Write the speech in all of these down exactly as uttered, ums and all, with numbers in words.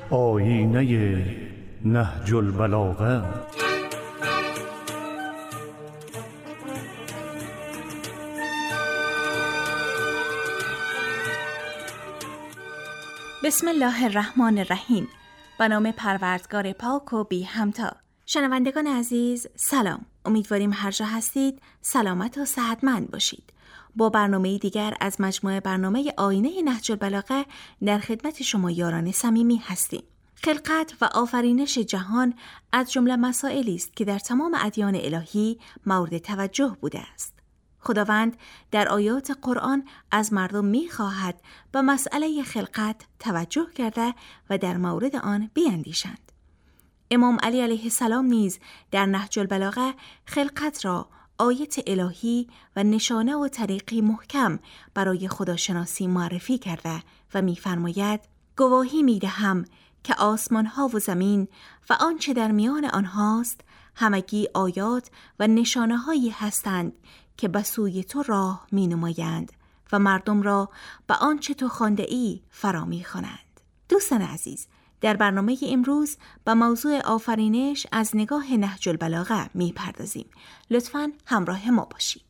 آیینه نهج البلاغه. بسم الله الرحمن الرحیم. به نام پروردگار پاک و بی همتا. شنوندگان عزیز سلام. امیدواریم هر جا هستید سلامت و صحتمند باشید. با برنامه دیگر از مجموعه برنامه آینه نهج البلاغه در خدمت شما یاران صمیمی هستیم. خلقت و آفرینش جهان از جمله مسائلی است که در تمام ادیان الهی مورد توجه بوده است. خداوند در آیات قرآن از مردم می‌خواهد به مسئله خلقت توجه کرده و در مورد آن بیندیشند. امام علی علیه السلام نیز در نهج البلاغه خلقت را آیت الهی و نشانه و طریقی محکم برای خداشناسی معرفی کرده و می‌فرماید: گواهی می‌دهم که آسمان‌ها و زمین و آنچه در میان آنهاست همگی آیات و نشانه‌هایی هستند که به سوی تو راه می نمایند و مردم را به آنچه تو خوانده ای فرا می خوانند. دوستان عزیز، در برنامه امروز به موضوع آفرینش از نگاه نهج البلاغه می پردازیم. لطفاً همراه ما باشید.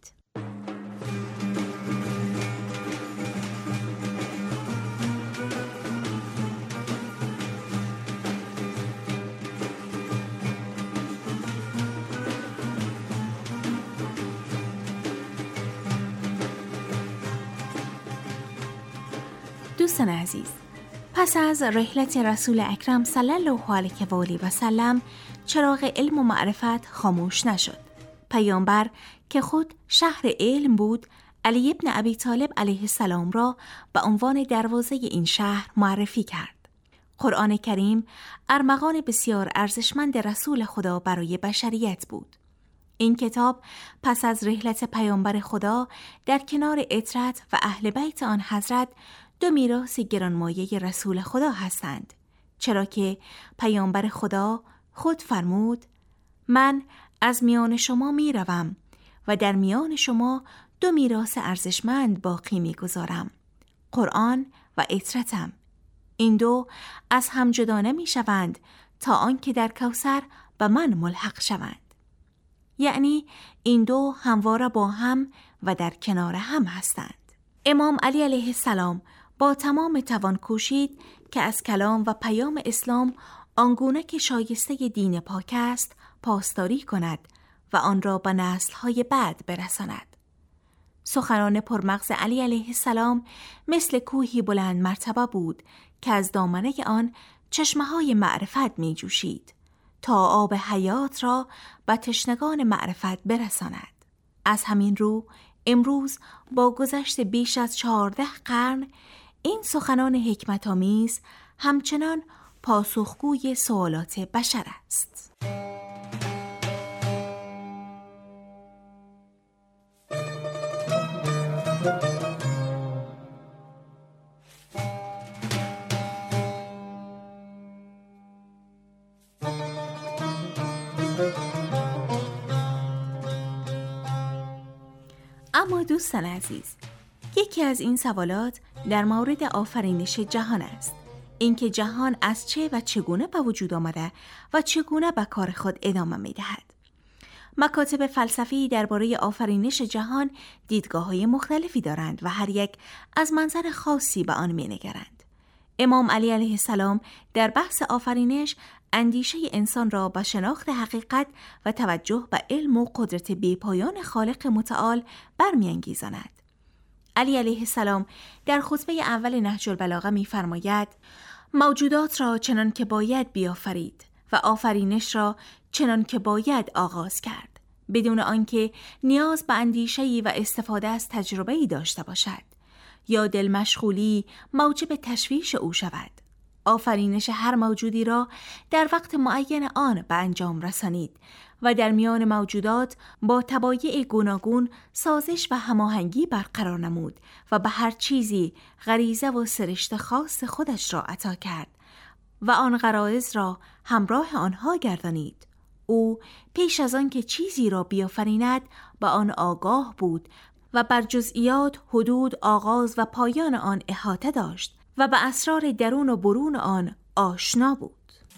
دوستان عزیز، پس از رحلت رسول اکرم صلی الله علیه و آله و سلم چراغ علم و معرفت خاموش نشد. پیامبر که خود شهر علم بود، علی ابن ابی طالب علیه السلام را به عنوان دروازه این شهر معرفی کرد. قرآن کریم ارمغان بسیار ارزشمند رسول خدا برای بشریت بود. این کتاب پس از رحلت پیامبر خدا در کنار عترت و اهل بیت آن حضرت دو میراث گرانمایه رسول خدا هستند، چرا که پیامبر خدا خود فرمود: من از میان شما می روم و در میان شما دو میراث ارزشمند باقی می گذارم، قرآن و عترتم. این دو از هم جدا نمی شوند تا آنکه در کوثر به من ملحق شوند. یعنی این دو همواره با هم و در کنار هم هستند. امام علی علیه السلام با تمام توان کوشید که از کلام و پیام اسلام آنگونه که شایسته دین پاک است پاسداری کند و آن را به نسل‌های بعد برساند. سخنان پرمغز علی علیه السلام مثل کوهی بلند مرتبه بود که از دامنه آن چشمه‌های معرفت می جوشید تا آب حیات را به تشنگان معرفت برساند. از همین رو امروز با گذشت بیش از چهارده قرن این سخنان حکمت‌آمیز همچنان پاسخگوی سوالات بشر است. اما دوستان عزیز، یکی از این سوالات در مورد آفرینش جهان است. اینکه جهان از چه و چگونه به وجود آمده و چگونه به کار خود ادامه می دهد. مکاتب فلسفی درباره آفرینش جهان دیدگاه‌های مختلفی دارند و هر یک از منظر خاصی به آن می نگرند. امام علی علیه السلام در بحث آفرینش اندیشه انسان را به شناخت حقیقت و توجه به علم و قدرت بی‌پایان خالق متعال برمی‌انگیزاند. علی علیه السلام در خطبه اول نهج البلاغه می‌فرماید: موجودات را چنان که باید بیافرید و آفرینش را چنان که باید آغاز کرد، بدون آنکه نیاز به اندیشه‌ای و استفاده از تجربه‌ای داشته باشد یا دل مشغولی موجب تشویش او شود. آفرینش هر موجودی را در وقت معین آن به انجام رسانید و در میان موجودات با طبایع گوناگون سازش و هماهنگی برقرار نمود و به هر چیزی غریزه و سرشت خاص خودش را عطا کرد و آن غرایز را همراه آنها گردانید. او پیش از آن که چیزی را بیافریند به آن آگاه بود و بر جزئیات، حدود، آغاز و پایان آن احاطه داشت و به اسرار درون و برون آن آشنا بود.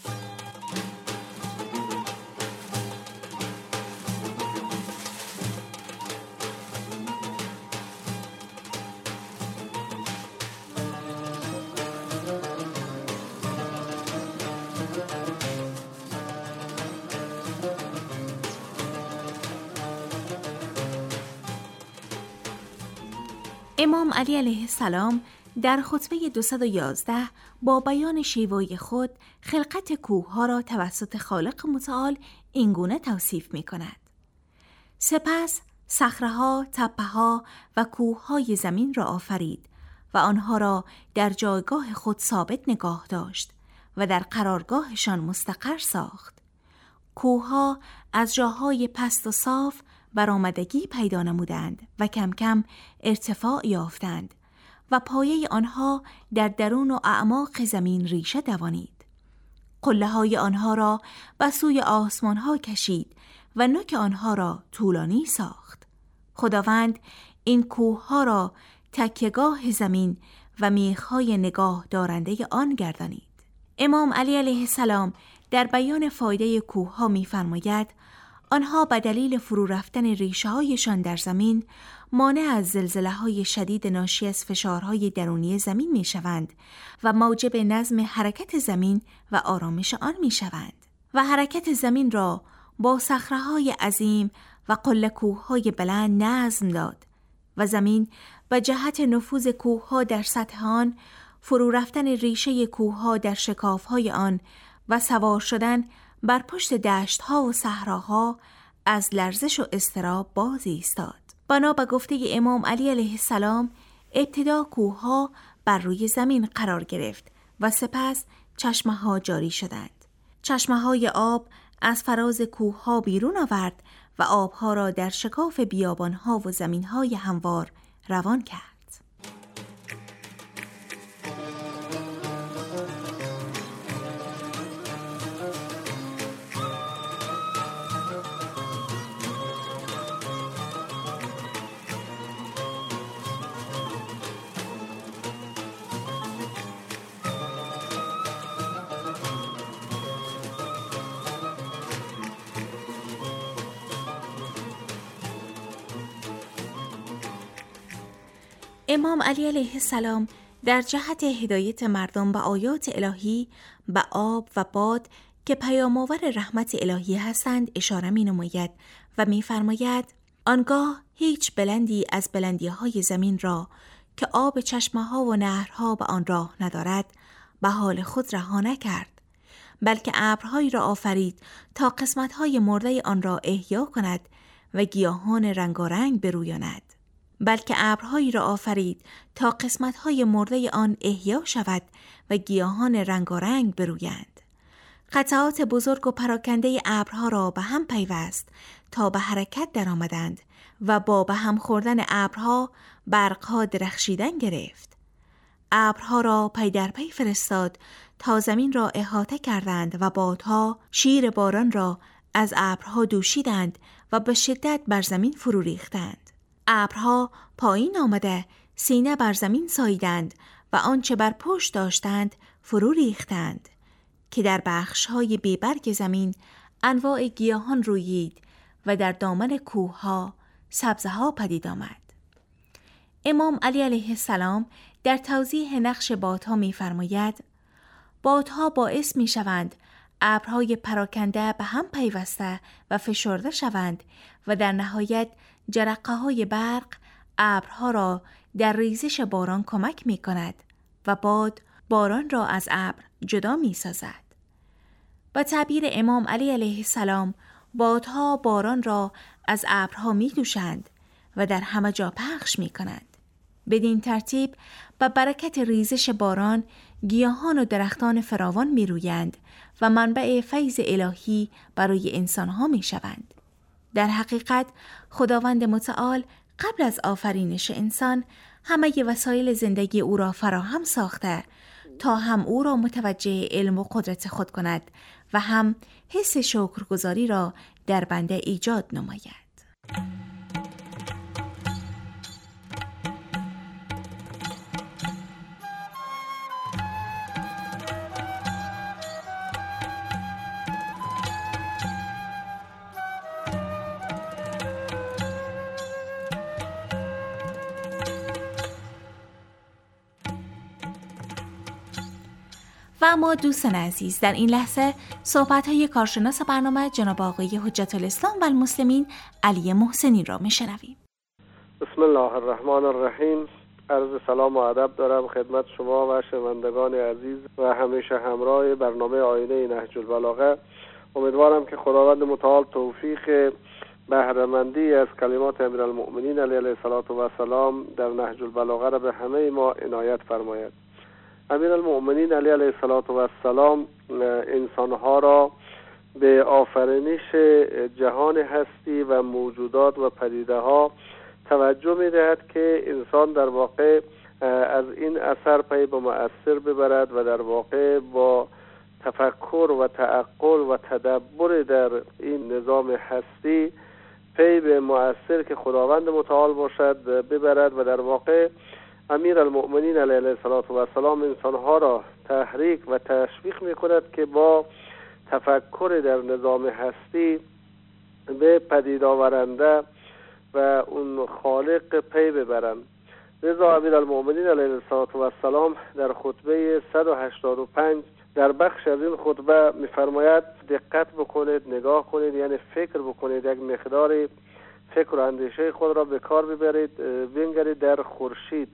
امام علی علیه السلام در خطبه دویست و یازده با بیان شیوای خود خلقت کوه‌ها را توسط خالق متعال اینگونه توصیف می کند. سپس صخره‌ها، تپه‌ها و کوه‌های زمین را آفرید و آنها را در جایگاه خود ثابت نگاه داشت و در قرارگاهشان مستقر ساخت. کوه‌ها از جاهای پست و صاف برآمدگی پیدا نمودند و کم کم ارتفاع یافتند و پایه آنها در درون و اعماق زمین ریشه دوانید. قله‌های آنها را به سوی آسمان‌ها کشید و نوک آنها را طولانی ساخت. خداوند این کوه‌ها را تکیه‌گاه زمین و میخ‌های نگاه دارنده آن گردانید. امام علی علیه السلام در بیان فایده کوه‌ها می‌فرماید آنها به دلیل فرو رفتن ریشه‌هایشان در زمین مانع از زلزله‌های شدید ناشی از فشارهای درونی زمین می‌شوند و موجب نظم حرکت زمین و آرامش آن می‌شوند و حرکت زمین را با صخره‌های عظیم و قله کوه‌های بلند نظم داد و زمین به جهت نفوذ کوه‌ها در سطح آن، فرو رفتن ریشه کوه‌ها در شکاف‌های آن و سوار شدن بر پشت دشت‌ها و صحراها از لرزش و اضطراب باز ایستاد. بنا به گفته امام علی علیه السلام ابتدا کوه‌ها بر روی زمین قرار گرفت و سپس چشمه‌ها جاری شدند. چشمه‌های آب از فراز کوه‌ها بیرون آورد و آبها را در شکاف بیابان‌ها و زمین‌های هموار روان کرد. امام علی علیه السلام در جهت هدایت مردم به آیات الهی به آب و باد که پیام‌آور رحمت الهی هستند اشاره می‌نماید و می‌فرماید آنگاه هیچ بلندی از بلندی‌های زمین را که آب چشمه‌ها و نهرها به آن راه ندارد به حال خود رها نکرد، بلکه ابرهایی را آفرید تا قسمت‌های مرده آن را احیا کند و گیاهان رنگارنگ برویاند. بلکه ابرهایی را آفرید تا قسمت‌های مرده آن احیا شود و گیاهان رنگارنگ برویند. قطعات بزرگ و پراکنده ابرها را به هم پیوست تا به حرکت درآمدند و با به هم خوردن ابرها برق‌ها درخشیدن گرفت. ابرها را پی در پی فرستاد تا زمین را احاطه کردند و بادها شیر باران را از ابرها دوشیدند و به شدت بر زمین فرو ریختند. ابرها پایین آمده سینه بر زمین ساییدند و آنچه بر پشت داشتند فرو ریختند که در بخش‌های بیبرگ زمین انواع گیاهان رویید و در دامن کوه‌ها سبزه‌ها پدید آمد. امام علی علیه السلام در توضیح نقش بادها می‌فرماید بادها باعث می‌شوند ابرهای پراکنده به هم پیوسته و فشرده شوند و در نهایت جرقه‌های برق ابرها را در ریزش باران کمک می‌کند و باد باران را از ابر جدا می‌سازد. با تعبیر امام علی علیه السلام بادها باران را از ابرها می‌دوشند و در همه جا پخش می‌کنند. بدین ترتیب با برکت ریزش باران گیاهان و درختان فراوان می‌رویند و منبع فیض الهی برای انسان‌ها می‌شوند. در حقیقت خداوند متعال قبل از آفرینش انسان همه وسایل زندگی او را فراهم ساخته تا هم او را متوجه علم و قدرت خود کند و هم حس شکرگزاری را در بنده ایجاد نماید. و اما دوستان عزیز، در این لحظه صحبت‌های کارشناس برنامه جناب آقای حجت الاسلام و المسلمین علی محسنی را می‌شنویم. بسم الله الرحمن الرحیم. عرض سلام و ادب دارم خدمت شما و شنوندگان عزیز و همیشه همراه برنامه آینه نهج البلاغه. امیدوارم که خداوند متعال توفیق بهره‌مندی از کلمات امیرالمؤمنین علیه الصلاة و السلام در نهج البلاغه را به همه ما عنایت فرماید. امیرالمؤمنین علیه الصلاة و السلام انسانها را به آفرینش جهان هستی و موجودات و پدیده ها توجه می دهد که انسان در واقع از این اثر پی به مؤثر ببرد و در واقع با تفکر و تعقل و تدبر در این نظام هستی پی به مؤثر که خداوند متعال باشد ببرد و در واقع امیرالمؤمنین علیه الصلاة و السلام انسانها را تحریک و تشویق می کند که با تفکر در نظام هستی به پدید آورنده و اون خالق پی ببرند. لذا امیرالمؤمنین علیه الصلاة و السلام در خطبه صد و هشتاد و پنج در بخش از این خطبه می‌فرماید دقت بکنید، نگاه کنید، یعنی فکر بکنید، یک مقدار فکر و اندیشه خود را به کار ببرید، بنگرید در خورشید،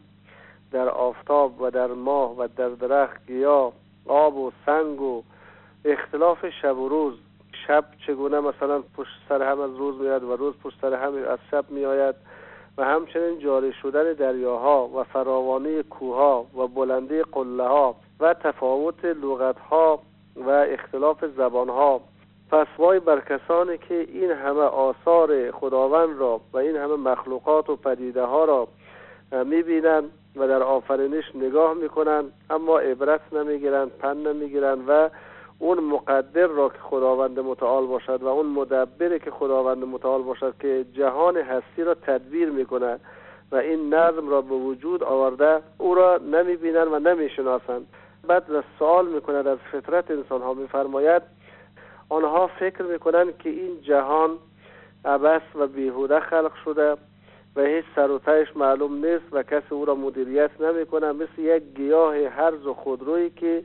در آفتاب و در ماه و در درخت، گیاه، آب و سنگ و اختلاف شب و روز. شب چگونه مثلا پشت سر هم از روز میاد و روز پشت سر هم از شب میآید و همچنین جاری شدن دریاها و فراوانی کوهها و بلندی قله‌ها و تفاوت لغت‌ها و اختلاف زبان‌ها. پس وای بر کسانی که این همه آثار خداوند را و این همه مخلوقات و پدیده ها را می‌بینند و در آفرینش نگاه می‌کنند اما عبرت نمی‌گیرند، پند نمی‌گیرند و اون مقدر را که خداوند متعال باشد و اون مدبری که خداوند متعال باشد که جهان هستی را تدبیر میکنه و این نظم را به وجود آورده او را نمیبینند و نمیشناسند. بعد سوال میکند از فطرت انسان ها، میفرماید آنها فکر میکنند که این جهان عبث و بیهوده خلق شده و هیچ سر و تهش معلوم نیست و کسی او را مدیریت نمیکنه، مثل یک گیاه هرز و خودرویی که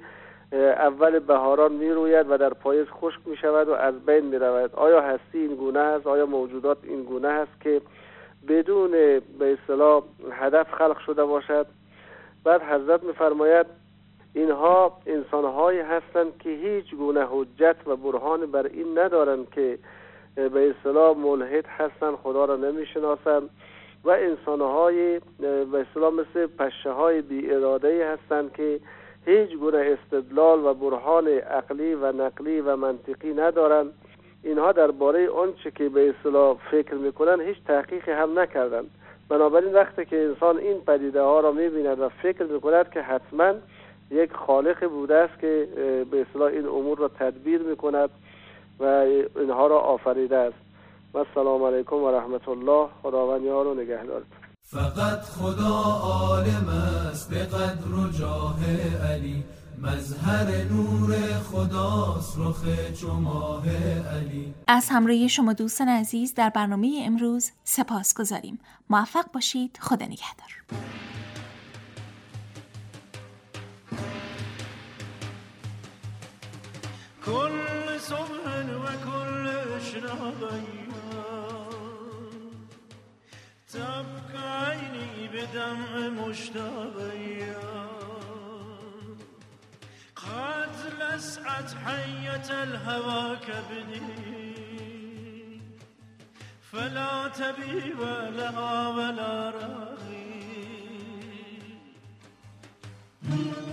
اول بهاران می روید و در پاییز خشک می شود و از بین می رود. آیا هستی این گونه است؟ آیا موجودات این گونه است که بدون به اصطلاح هدف خلق شده باشد؟ بعد حضرت می فرماید اینها انسانهایی هستند که هیچ گونه حجت و برهان بر این ندارند که به اصطلاح ملحد هستند، خدا را نمی شناسند و انسانهای به اصطلاح مثل پشه های بی اراده هستند که هیچ گونه استدلال و برهان عقلی و نقلی و منطقی ندارند. اینها درباره آنچه که به اصطلاح فکر میکنن هیچ تحقیقی هم نکردند. بنابراین وقتی که انسان این پدیده ها را میبیند و فکر میکند که حتما یک خالق بوده است که به اصطلاح این امور را تدبیر میکند و اینها را آفریده است. و السلام علیکم و رحمت الله. خداوند یار و نگهدارت. فقط خدا عالم است به قدر و جاه علی، مظهر نور خداست رخ چو ماه علی. از همراهی شما دوستان عزیز در برنامه امروز سپاس گذاریم. موفق باشید. خدا نگهدار. کل صبح و کل اشراقی تبقى عيني بدمع مشتاقية قد لسعت حية الهوى كبدي فلا تبي ولا ولا راغي